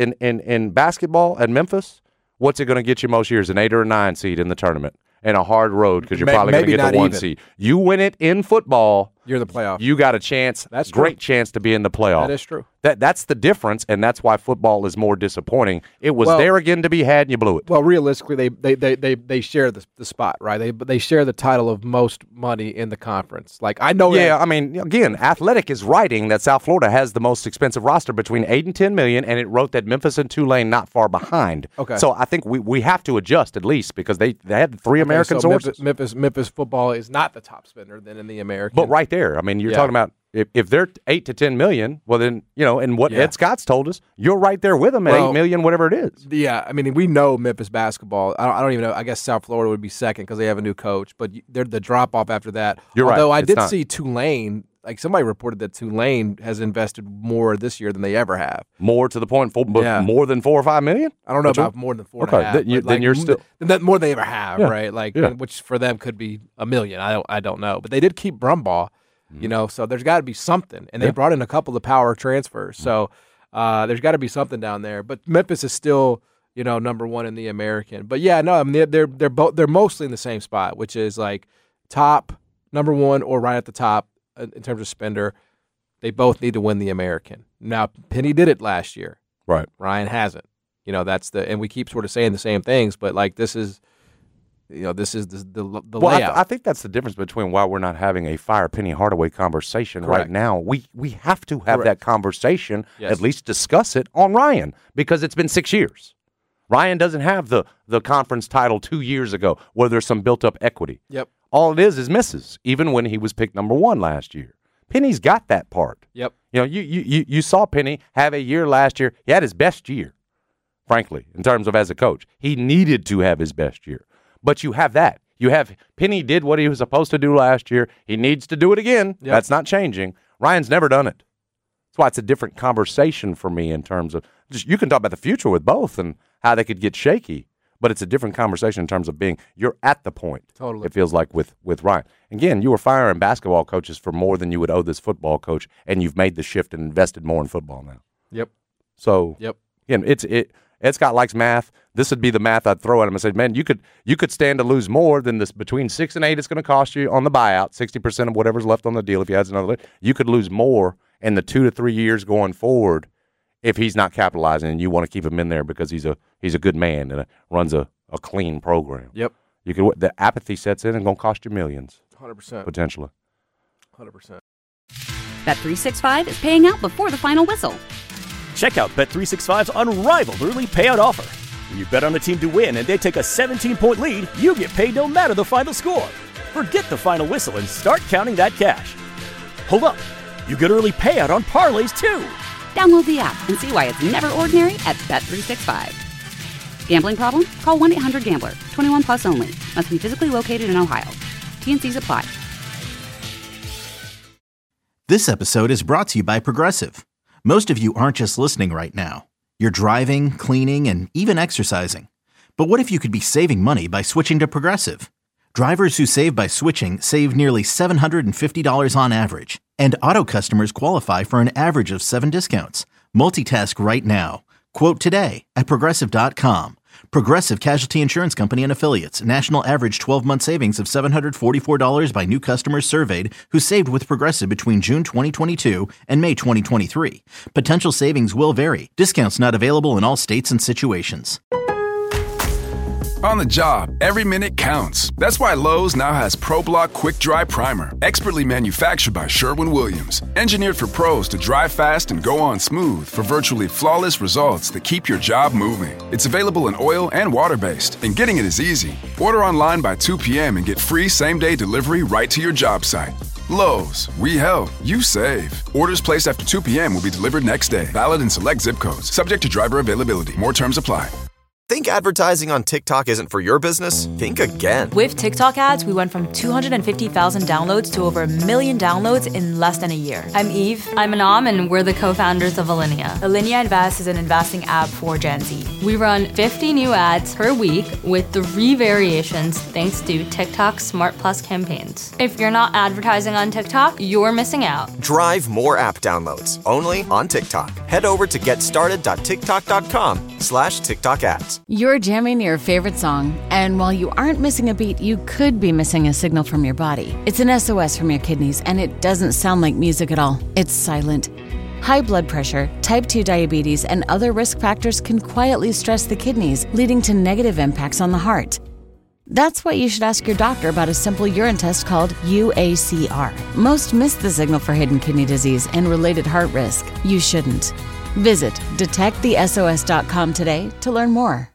in basketball at Memphis? What's it going to get you most years? An 8 or a 9 seed in the tournament and a hard road because you're probably going to get the 1 seed. You win it in football, you're the playoff. You got a chance. That's great chance to be in the playoff. That is true. That's the difference, and that's why football is more disappointing. It was there again to be had, and you blew it. Well, realistically, they share the spot, right? They share the title of most money in the conference. Like I know. Yeah, I mean, again, Athletic is writing that South Florida has the most expensive roster between $8 and $10 million, and it wrote that Memphis and Tulane not far behind. Okay. So I think we have to adjust at least because they had 3 American sources. Memphis football is not the top spender then in the American. But right there, I mean, you're talking about if they're $8 to $10 million, well then and what Ed Scott's told us, you're right there with them at $8 million, whatever it is. Yeah, I mean, we know Memphis basketball. I don't even know. I guess South Florida would be second because they have a new coach, but they're the drop off after that. You're Although right. I did see Tulane. Like somebody reported that Tulane has invested more this year than they ever have. More to the point, more than $4 or $5 million. I don't know about more than 4.5. Then you're still more than they ever have, right? Like which for them could be $1 million. I don't know, but they did keep Brumbaugh. So there's got to be something, and they brought in a couple of power transfers. So there's got to be something down there. But Memphis is still, number 1 in the American. But yeah, no, I mean they're mostly in the same spot, which is like top number 1 or right at the top in terms of spender. They both need to win the American. Now Penny did it last year. Right. Ryan hasn't. and we keep sort of saying the same things, but like this is the well, layout. I think that's the difference between why we're not having a fire Penny Hardaway conversation right now. We have to have that conversation, at least discuss it on Ryan, because it's been 6 years. Ryan doesn't have the conference title 2 years ago where there's some built-up equity. Yep. All it is misses, even when he was picked number 1 last year. Penny's got that part. Yep. You saw Penny have a year last year. He had his best year, frankly, in terms of as a coach. He needed to have his best year. But you have that. You have Penny did what he was supposed to do last year. He needs to do it again. Yep. That's not changing. Ryan's never done it. That's why it's a different conversation for me in terms of you can talk about the future with both and how they could get shaky, but it's a different conversation in terms of you're at the point. Totally. It feels like with Ryan. Again, you were firing basketball coaches for more than you would owe this football coach, and you've made the shift and invested more in football now. Yep. So again, Ed Scott likes math. This would be the math I'd throw at him and say, man, you could stand to lose more than this between 6 and 8 it's going to cost you on the buyout, 60% of whatever's left on the deal if he has another. You could lose more in the 2 to 3 years going forward if he's not capitalizing and you want to keep him in there because he's a good man and runs a clean program. Yep. The apathy sets in and going to cost you millions. 100%. Potentially. 100%. Bet365 is paying out before the final whistle. Check out Bet365's unrivaled early payout offer. When you bet on a team to win and they take a 17-point lead, you get paid no matter the final score. Forget the final whistle and start counting that cash. Hold up. You get early payout on parlays, too. Download the app and see why it's never ordinary at Bet365. Gambling problem? Call 1-800-GAMBLER. 21 plus only. Must be physically located in Ohio. T&Cs apply. This episode is brought to you by Progressive. Most of you aren't just listening right now. You're driving, cleaning, and even exercising. But what if you could be saving money by switching to Progressive? Drivers who save by switching save nearly $750 on average. And auto customers qualify for an average of 7 discounts. Multitask right now. Quote today at Progressive.com. Progressive Casualty Insurance Company and Affiliates. National average 12-month savings of $744 by new customers surveyed who saved with Progressive between June 2022 and May 2023. Potential savings will vary. Discounts not available in all states and situations. On the job, every minute counts. That's why Lowe's now has ProBlock Quick Dry Primer, expertly manufactured by Sherwin-Williams. Engineered for pros to dry fast and go on smooth for virtually flawless results that keep your job moving. It's available in oil and water-based, and getting it is easy. Order online by 2 p.m. and get free same-day delivery right to your job site. Lowe's, we help, you save. Orders placed after 2 p.m. will be delivered next day. Valid in select zip codes. Subject to driver availability. More terms apply. Think advertising on TikTok isn't for your business? Think again. With TikTok ads, we went from 250,000 downloads to over 1 million downloads in less than a year. I'm Eve. I'm Anam, and we're the co-founders of Alinea. Alinea Invest is an investing app for Gen Z. We run 50 new ads per week with 3 variations thanks to TikTok Smart Plus campaigns. If you're not advertising on TikTok, you're missing out. Drive more app downloads only on TikTok. Head over to getstarted.tiktok.com/TikTok ads. You're jamming your favorite song, and while you aren't missing a beat, you could be missing a signal from your body. It's an SOS from your kidneys, and it doesn't sound like music at all. It's silent. High blood pressure, type 2 diabetes, and other risk factors can quietly stress the kidneys, leading to negative impacts on the heart. That's why you should ask your doctor about a simple urine test called UACR. Most miss the signal for hidden kidney disease and related heart risk. You shouldn't. Visit detectthesos.com today to learn more.